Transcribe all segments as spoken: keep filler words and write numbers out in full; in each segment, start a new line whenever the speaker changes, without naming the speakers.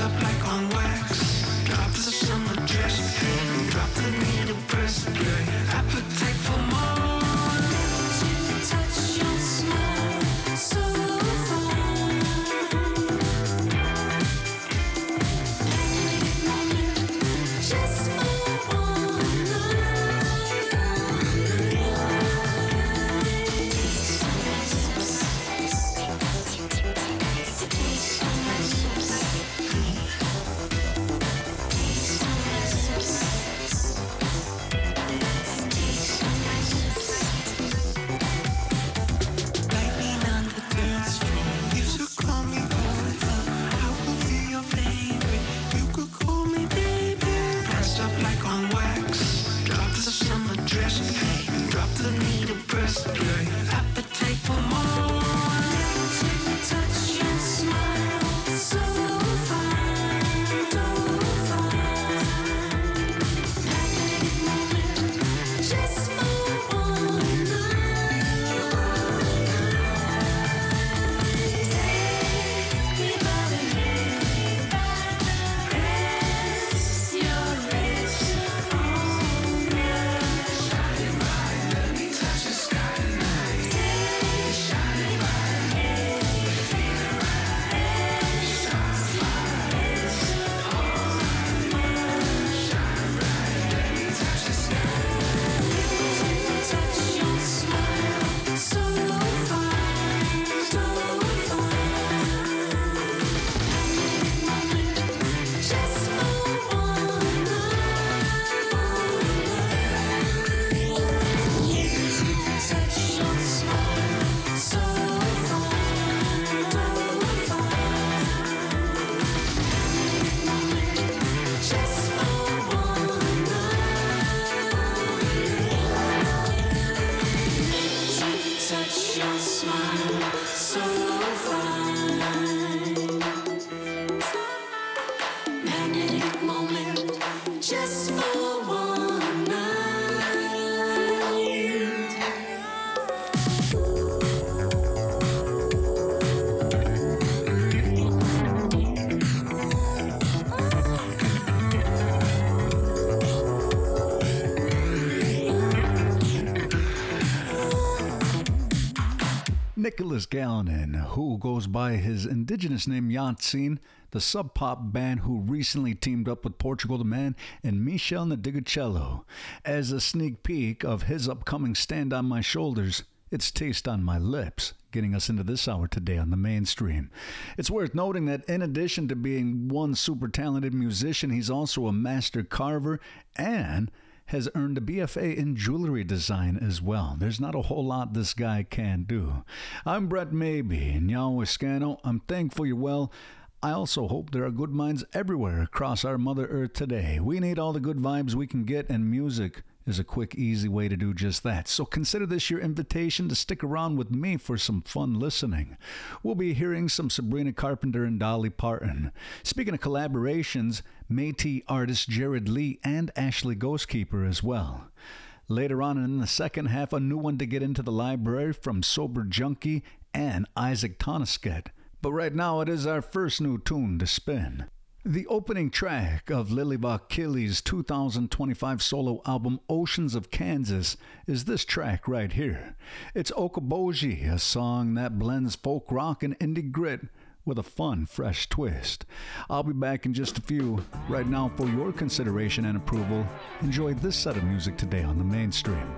Nicholas Galinon, who goes by his indigenous name Yatsin, the sub-pop band who recently teamed up with Portugal the Man and Michel Nadigacello. As a sneak peek of his upcoming Stand on My Shoulders, it's Taste on My Lips, getting us into this hour today on the Mainstream. It's worth noting that in addition to being one super talented musician, he's also a master carver and has earned a B F A in jewelry design as well. There's not a whole lot this guy can do. I'm Brett Maybe, Nyawiscano. I'm thankful you're well. I also hope there are good minds everywhere across our Mother Earth today. We need all the good vibes we can get, and music is a quick, easy way to do just that. So consider this your invitation to stick around with me for some fun listening. We'll be hearing some Sabrina Carpenter and Dolly Parton. Speaking of collaborations, Métis artists Jared Lee and Ashley Ghostkeeper as well. Later on in the second half, a new one to get into the library from Sober Junkie and Isaac Tonisket. But right now, it is our first new tune to spin. The opening track of Lily Vakili's two thousand twenty-five solo album Oceans of Kansas is this track right here. It's Okoboji, a song that blends folk rock and indie grit with a fun, fresh twist. I'll be back in just a few. Right now, for your consideration and approval, enjoy this set of music today on the Mainstream.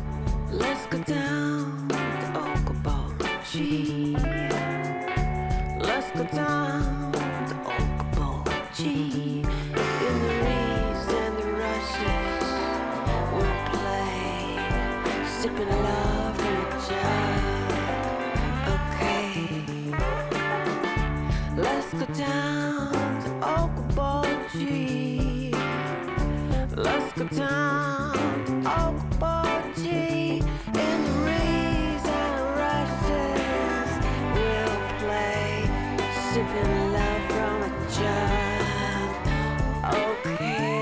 Let's go down to Okoboji. Let's go down to Okoboji. In the reeds and the rushes, we'll play, sipping love from a jar. Okay, let's go down to Okoboji. Let's go down to Okoboji. In the reeds and the rushes, we'll play, sipping love from a jar. Okay.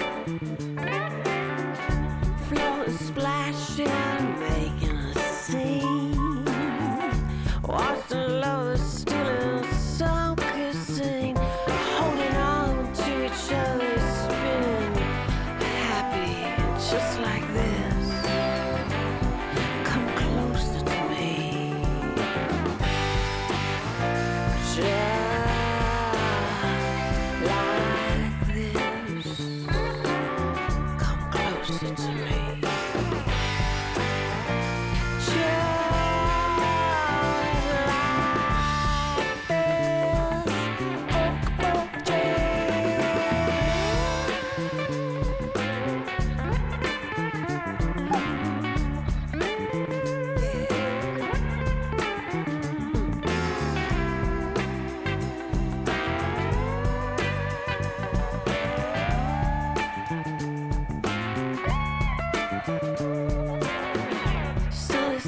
Flow is splashing, making a scene.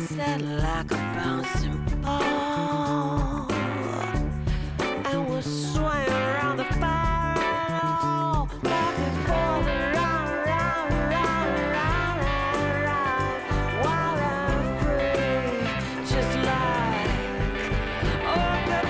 set like a bouncing ball, and we'll swing around the fire and all back and forth, around, around, around, around, and around, wild and free, just like orchid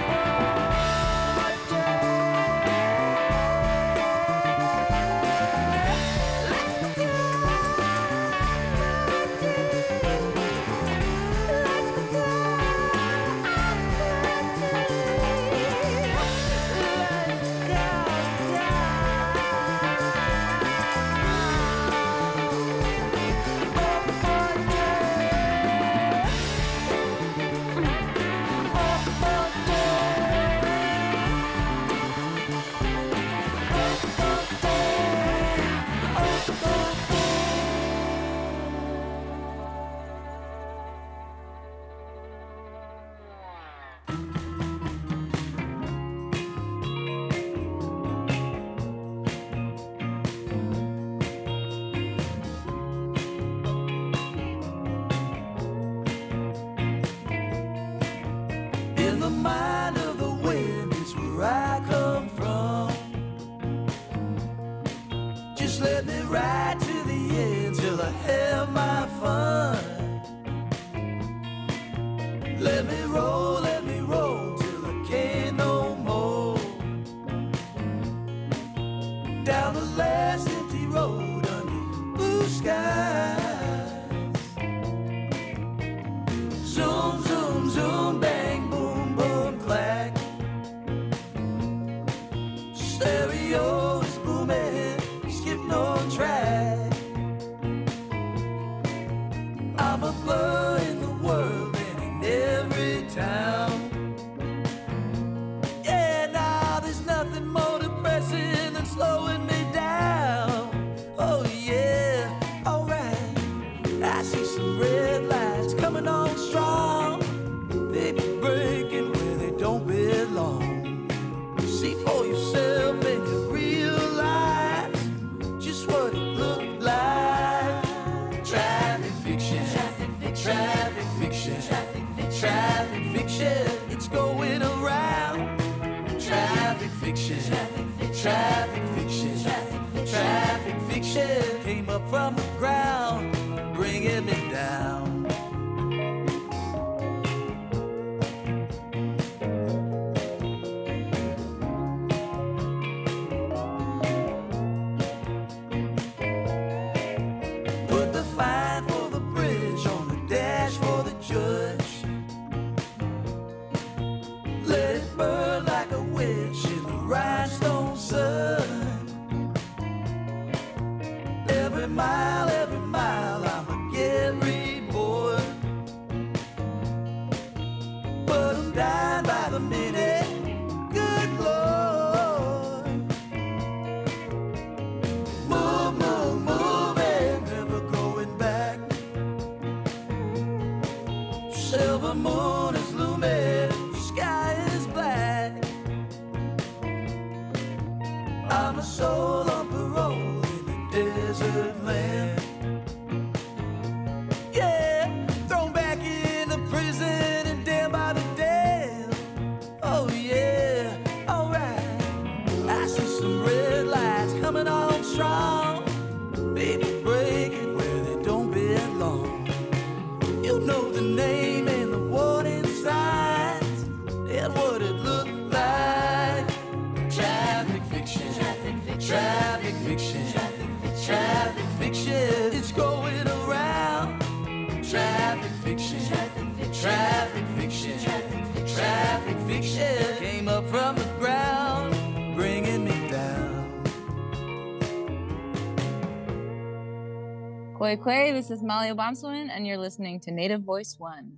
Koi Koi, this is Molly Obamsawin, and you're listening to Native Voice One.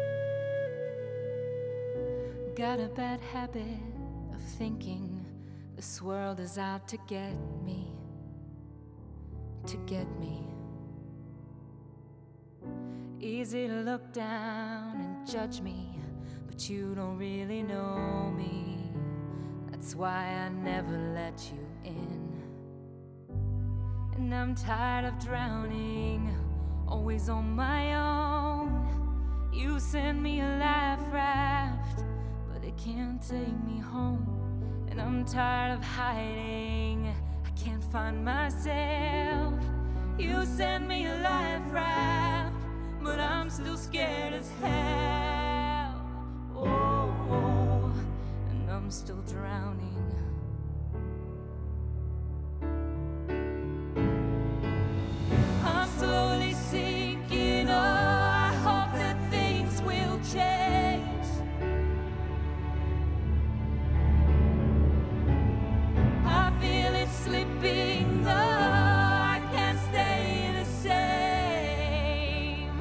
Got a bad habit of thinking
This world is out to get me, to get me. Easy to look down and judge me, but you don't really know me. That's why I never let you in. And I'm tired of drowning, always on my own. You send me a life raft, but it can't take me home. And I'm tired of hiding, I can't find myself. You send me a life raft, but I'm still scared as hell. Oh, oh, and I'm still drowning. I'm slowly sinking, oh, I hope that things will change. I feel it slipping, oh, I can't stay the same.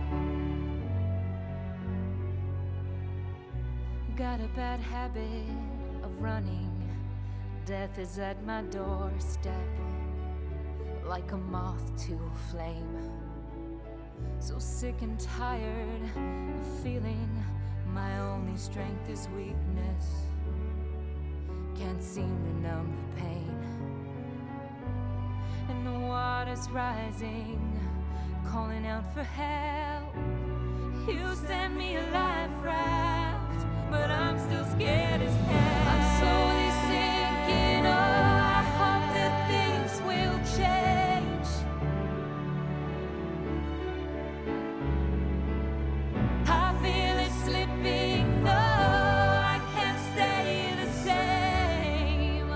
Got a bad habit of running. Death is at my doorstep, like a moth to a flame. So sick and tired of feeling my only strength is weakness. Can't seem to numb the pain. And the water's rising, calling out for help. You send me a life raft, but I'm still scared as hell. I'm slowly sinking, oh, I hope that things will change. I feel it slipping, no, I can't stay the same.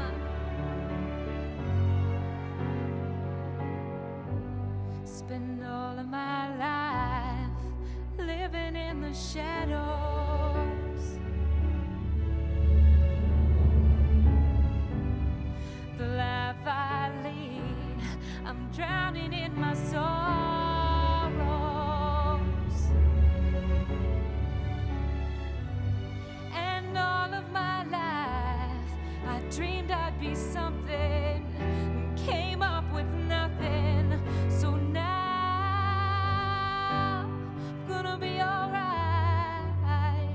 Spend all of my life living in the shadows. The life I lead, I'm drowning in my sorrows. And all of my life, I dreamed I'd be something, came up with nothing. So now I'm gonna be alright.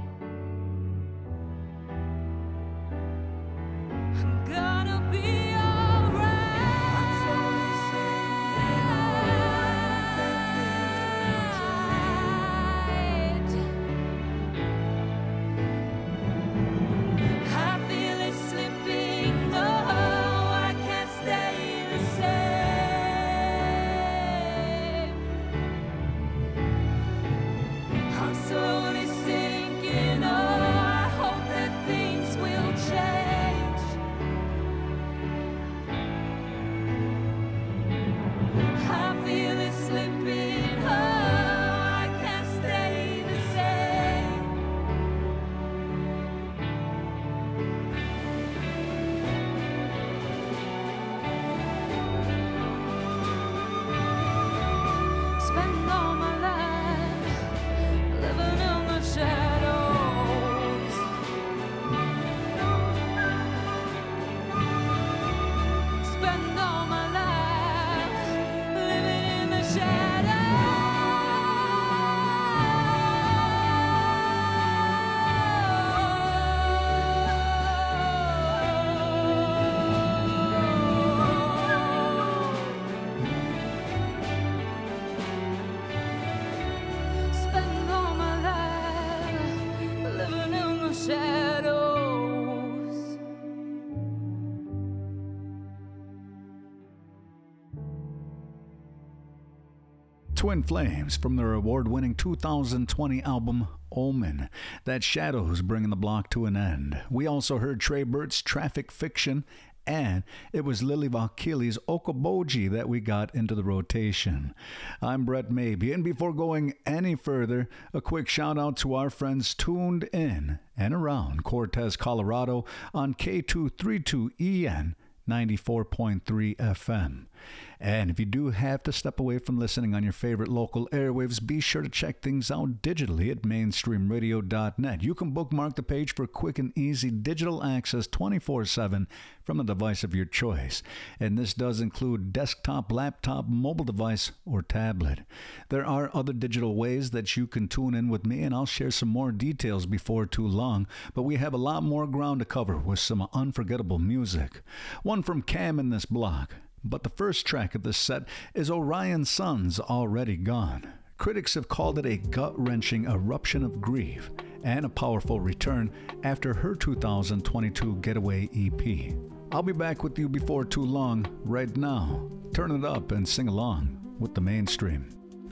I'm gonna be
Twin Flames from their award-winning two thousand twenty album Omen. That's Shadows bringing the block to an end. We also heard Trey Burt's Traffic Fiction, and it was Lily Vakili's Okoboji that we got into the rotation. I'm Brett Maybe, and before going any further, a quick shout out to our friends tuned in and around Cortez, Colorado on K two thirty-two E N ninety-four point three F M. And if you do have to step away from listening on your favorite local airwaves, be sure to check things out digitally at mainstream radio dot net. You can bookmark the page for quick and easy digital access twenty-four seven from a device of your choice. And this does include desktop, laptop, mobile device, or tablet. There are other digital ways that you can tune in with me, and I'll share some more details before too long. But we have a lot more ground to cover with some unforgettable music. One from Cam in this block. But the first track of this set is Orion Sun's Already Gone. Critics have called it a gut-wrenching eruption of grief and a powerful return after her two thousand twenty-two Getaway E P. I'll be back with you before too long. Right now, turn it up and sing along with the Mainstream.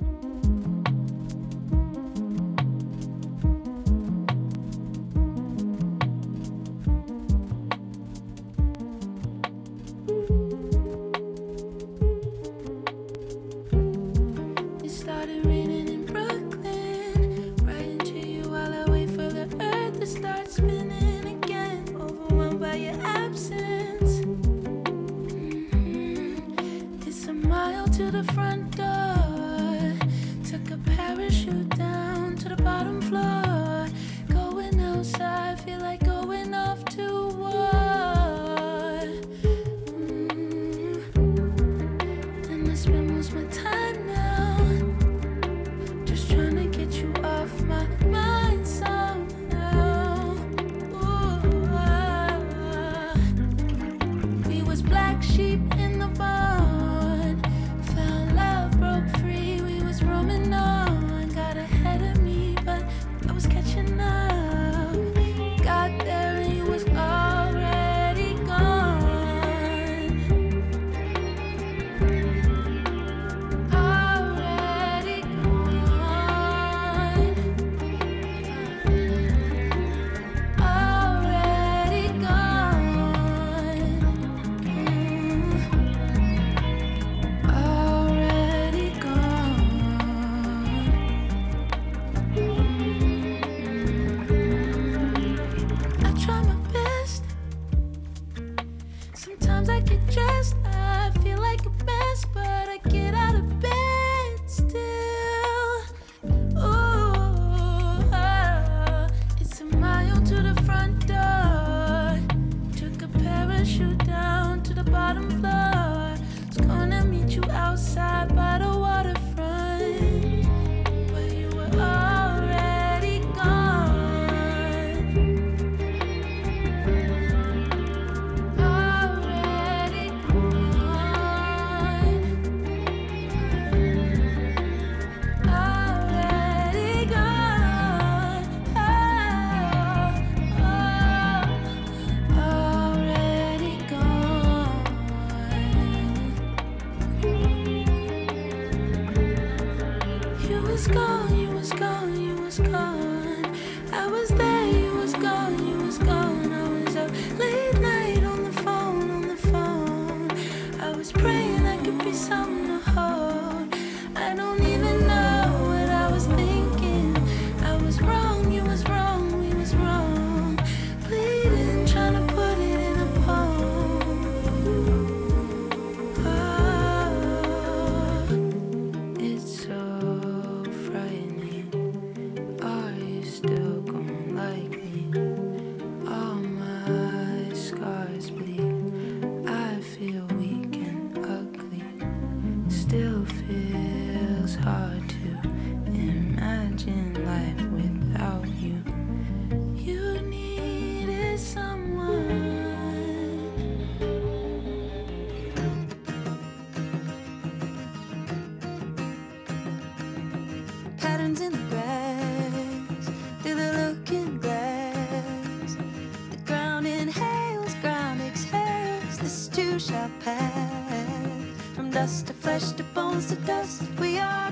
Dust to flesh to bones to dust. We are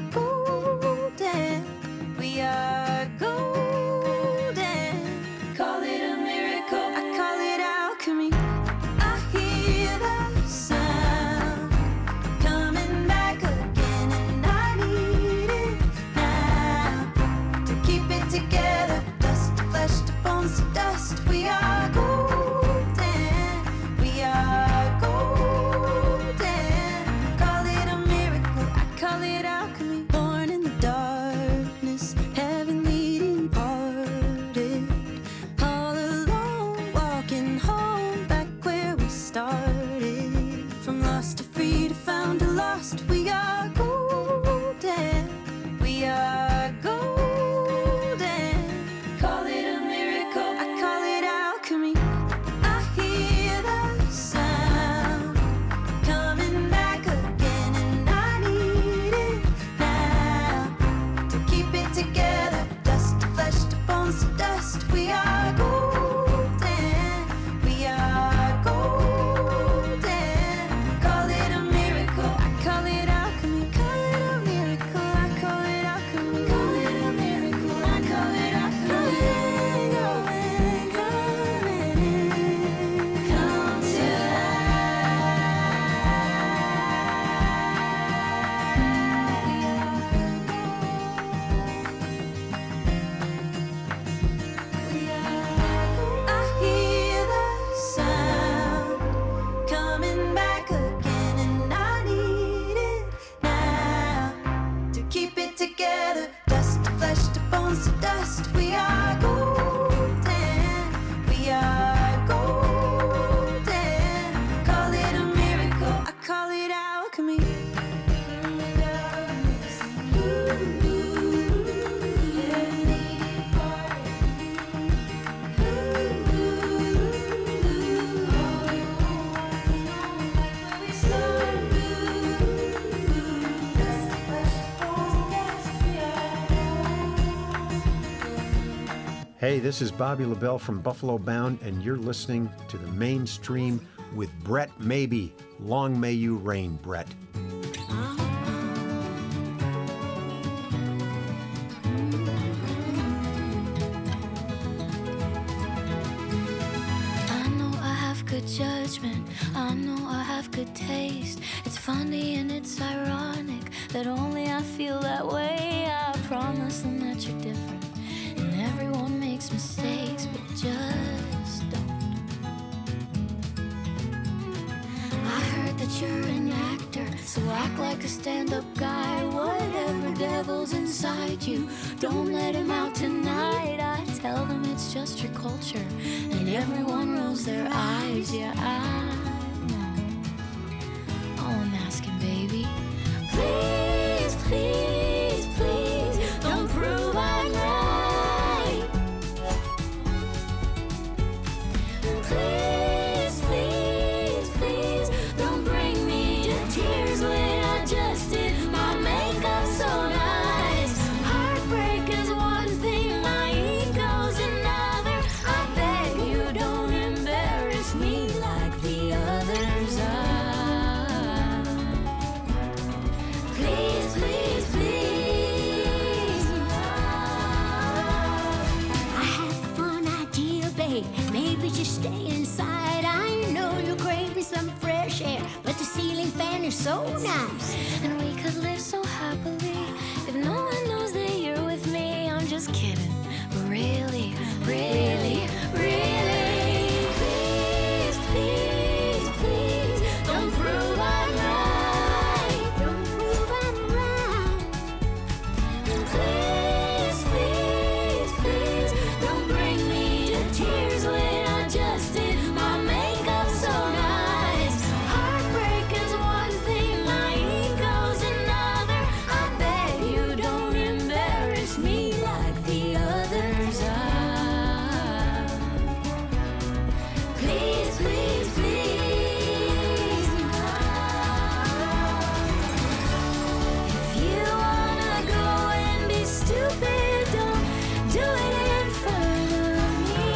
golden. We are golden. Call it a miracle. I call it alchemy. I hear the sound coming back again, and I need it now to keep it together. Dust to flesh to bones to dust. We are golden. We are golden. Call it bones to dust. We are golden. We are golden. Call it a miracle. I call it alchemy.
Hey, this is Bobby LaBelle from Buffalo Bound, and you're listening to The Mainstream with Brett Maybe. Long may you reign, Brett.
I know I have good judgment, I know I have good taste. It's funny and it's ironic that only I feel that way. I promise them that you're different, and everyone makes mistakes, but just don't. I heard that you're an actor, so act like a stand-up guy. Whatever devil's inside you, don't let him out tonight. I tell them it's just your culture, and everyone rolls their eyes. Yeah, I know. Oh, I'm asking, baby. Please, please, please, don't prove I'm right. Please, please, please, don't bring me to tears when I just did my makeup so nice. Heartbreak is one thing, my ego's another. I beg you don't embarrass me like the others are. Please, please, please. I had a fun idea, babe. Maybe just stay inside. I know you're craving some fresh air, but the ceiling fan is so nice. And we could live so happily if no one knows that you're with me. I'm just kidding, but really, really, really. Please, please, please, don't prove I'm right. Don't prove I'm right. Please, please, please, don't bring me to tears when I just did my makeup so nice. Heartbreak is one thing, my ego's another. I beg you don't embarrass me like the others are. Please, please, please. If you wanna go and be stupid, don't do it in front of me.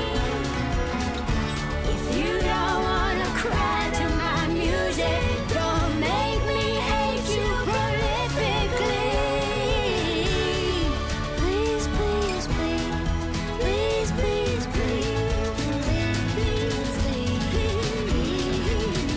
If you don't wanna cry to my music, don't make me hate you prolifically. Please, please, please, please, please, please, please, please, please.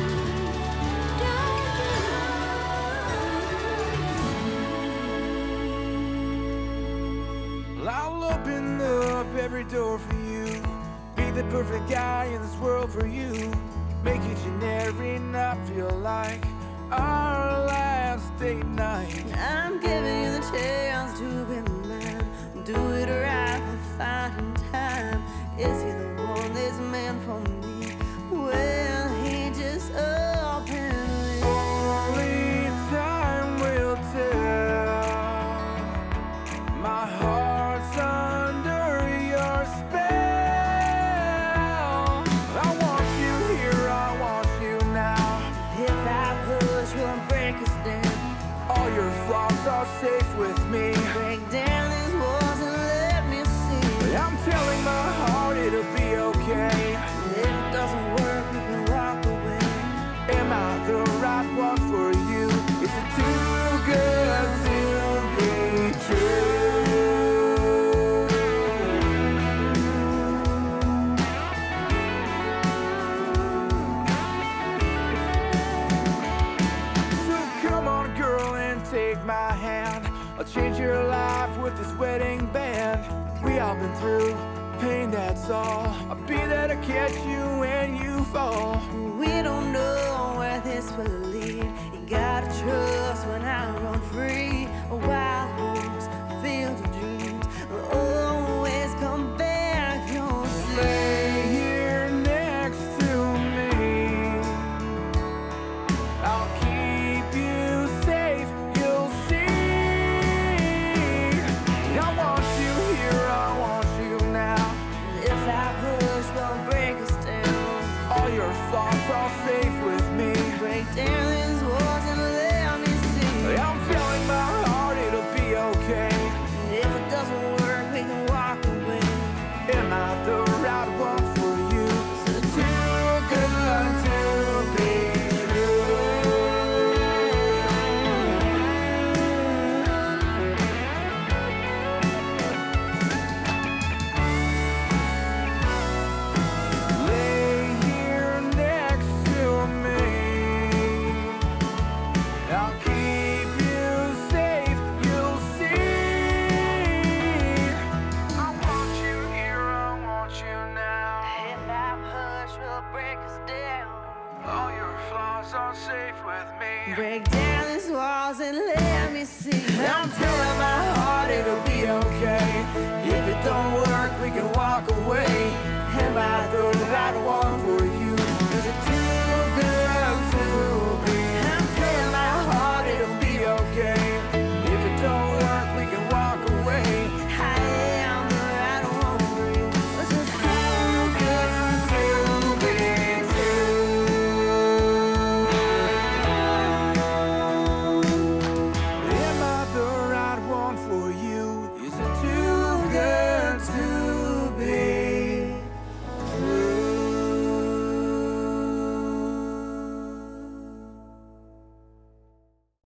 Well, I'll open up every door for you. Be the perfect guy in this world for you. Make each and every night feel like our last date night.
I'm giving you the chance to be mine. Do it right and finding time. Is he the one that's meant for me? Well, he just openly.
Only time will tell. My heart's under your spell. I want you here, I want you now.
If I push, will break us down.
All your flaws are safe with me.
Break down these walls and let me see.
I'm telling my heart it'll be okay.
If it doesn't work, we can walk away.
Am I the right one for you? Is it too good to be true? So come on, girl, and take my hand. I'll change your life with this wedding band. We all been through pain, that's all. I'll be there to catch you when you fall.
We don't know where this will lead. You gotta trust when I run free. A wild horse, field of dreams.
with me.
Break down these walls and let me see.
I'm telling my heart it'll be okay. If it don't work, we can walk away. Am I the right one for you? Is it too